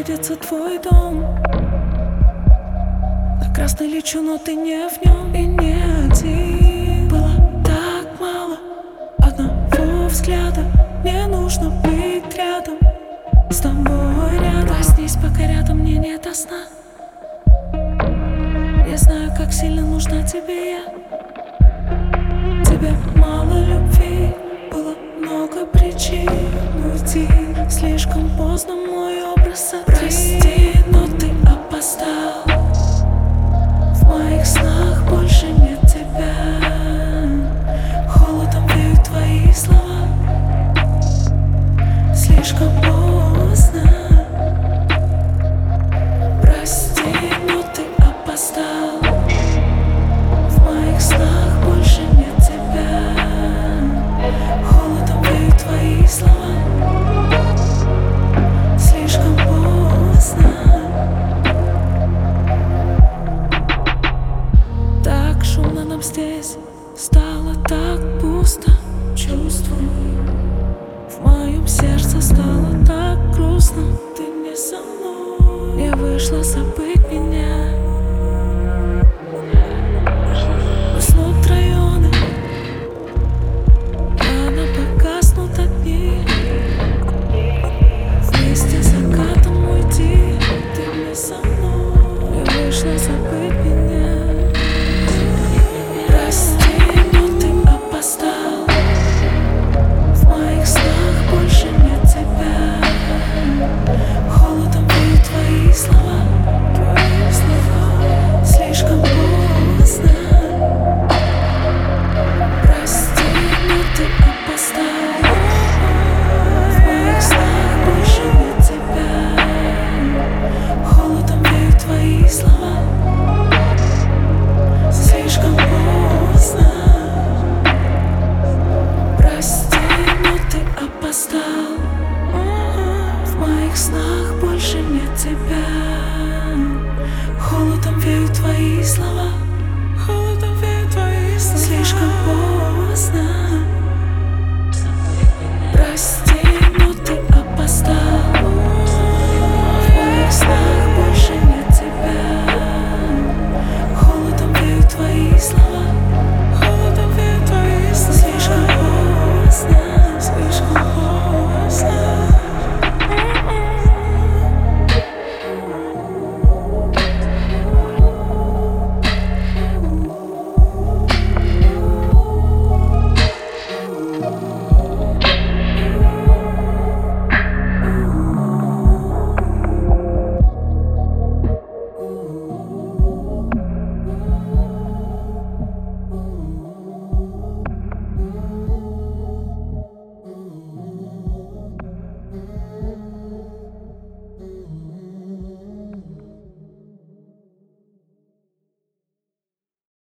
видится твой дом. На красный лечу, но ты не в нем и не один. Было так мало одного взгляда. Мне нужно быть рядом с тобой, рядом. Проснись, пока рядом мне не до сна. Я знаю, как сильно нужна тебе я. Тебе мало любви, было много причин уйти. Слишком поздно мой образ сотри. Прости, но ты опоздал. В моих снах больше нет тебя. Холодом веют твои слова. Слишком поздно. Прости, но ты опоздал. В моих снах больше нет тебя. Холодом веют твои слова. Слишком поздно. Так шумно нам здесь, стало так пусто. Чувствую, в моем сердце стало так грустно. Ты не со мной, не вышла забыть меня. Уснут районы, рано погаснут огни. Вместе с закатом уйти. Ты не со мной, не вышла забыть меня. Прости, но ты опоздал. В моих снах больше нет тебя. Холодом веют твои слова. Твои слова. Слишком поздно. Прости, но ты опоздал. В моих снах больше нет тебя. Холодом веют твои слова. Слишком поздно. Прости, но ты опоздал. В моих снах больше нет тебя. Холодом веют твои слова.